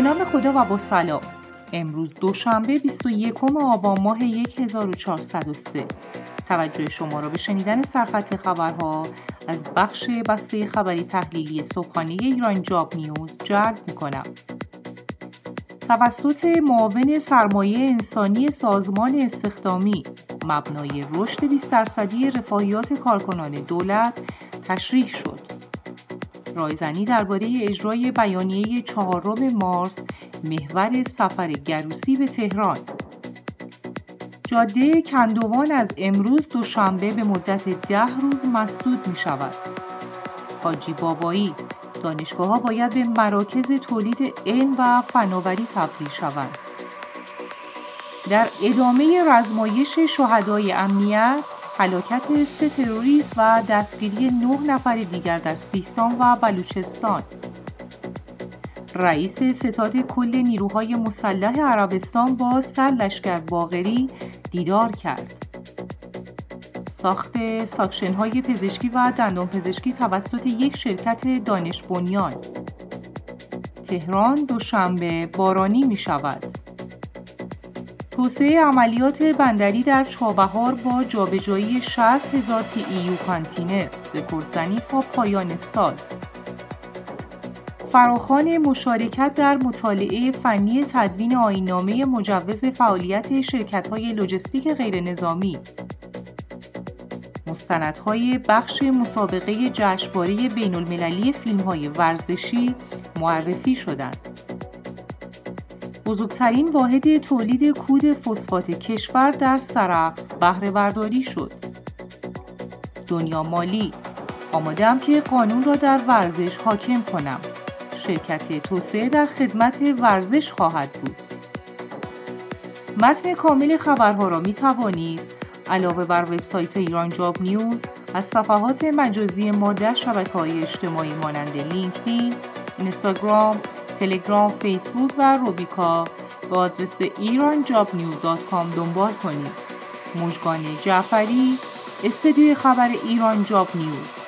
نام خدا و با سلام. امروز دوشنبه 21 آبان ماه 1403. توجه شما را به شنیدن سرخط خبرها از بخش بسته خبری تحلیلی صبحانه ایران جاب نیوز جلب می‌کنم. توسط معاون سرمایه انسانی سازمان استخدامی مبنای رشد 20% رفاهیات کارکنان دولت تشریح شد. رایزنی درباره اجرای بیانیه 4 مارس محور سفر گروسی به تهران. جاده کندوان از امروز دوشنبه به مدت 10 روز مسدود می شود. حاجی بابایی: دانشگاه‌ها باید به مراکز تولید علم و فناوری تبدیل شوند. در ادامه رزمایش شهدای امنیت، هلاکت 3 تروریست و دستگیری 9 نفر دیگر در سیستان و بلوچستان. رئیس ستاد کل نیروهای مسلح عربستان با سرلشکر باقری دیدار کرد. ساخت ساکشن‌های پزشکی و دندانپزشکی توسط یک شرکت دانش بنیان. تهران دوشنبه بارانی می شود. توسعه عملیات بندری در چابهار با جابجایی 60,000 TEU کانتینر، رکوردزنی تا پایان سال. فراخوان مشارکت در مطالعه فنی تدوین آیین‌نامه مجوز فعالیت شرکت‌های لوجستیک غیرنظامی. مستندهای بخش مسابقه جشنواره بین‌المللی فیلم‌های ورزشی معرفی شدند. بزرگترین واحد تولید کود فسفات کشور در سرخس بهره برداری شد. دنیا مالی: آماده‌ام که قانون را در ورزش حاکم کنم. شرکت توسعه در خدمت ورزش خواهد بود. متن کامل خبرها را می توانید علاوه بر وبسایت ایران جاب نیوز از صفحات مجازی ما در شبکه‌های اجتماعی مانند لینکدین، اینستاگرام، تلگرام، فیسبوک و روبیکا با آدرس iranjobnews.com دنبال کنید. مژگان جعفری، استودیوی خبر ایران جاب نیوز.